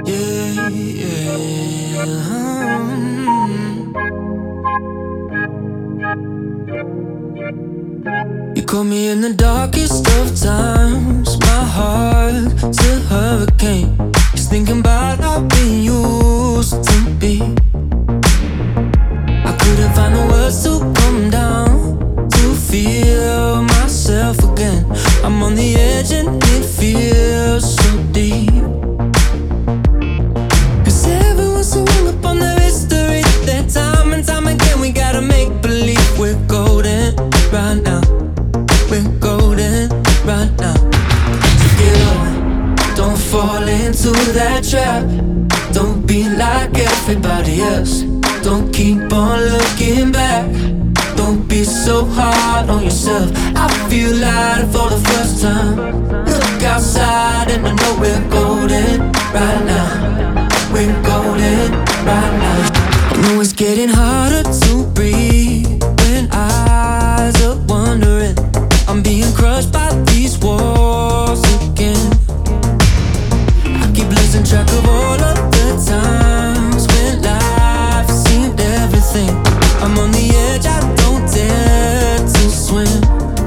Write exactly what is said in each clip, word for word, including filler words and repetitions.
Yeah, yeah. You caught me in the darkest of times. My heart's a hurricane, just thinking about how we used to be. I couldn't find the words to come down, to feel myself again. I'm on the edge and it feels so deep. Cause everyone's so hung up on their history, their time and time again. We gotta make believe we're golden right now. We're golden right now. So get up, don't fall into that trap. Don't be like everybody else. Don't keep on looking back. Don't be so hard on yourself. I feel lighter for the first time. Look outside and I know we're golden right now. We're golden right now. I know it's getting harder to breathe when eyes are wandering. I'm being crushed by these walls again. I keep losing track of all of the times when life seemed everything. I'm on the edge, I don't dare to swim.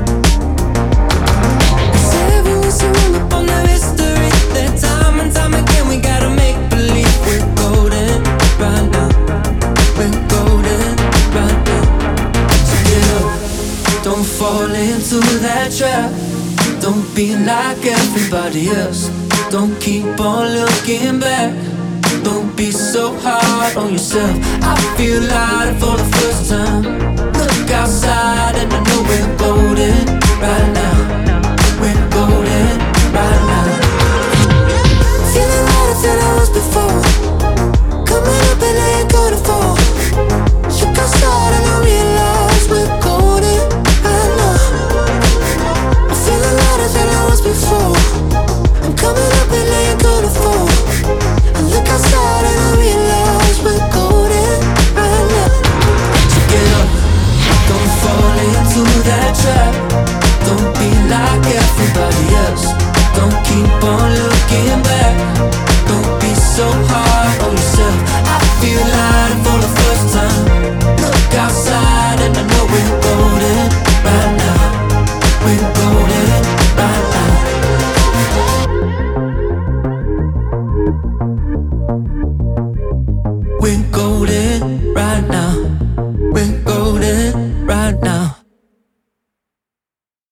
Cause everyone's so hung up on their history, their time and time again. We gotta make believe we're golden right now. We're golden right now. So get up, don't fall into that trap. Don't be like everybody else. Don't keep on looking back. Don't be so hard on yourself. I feel lighter for the first time. Look outside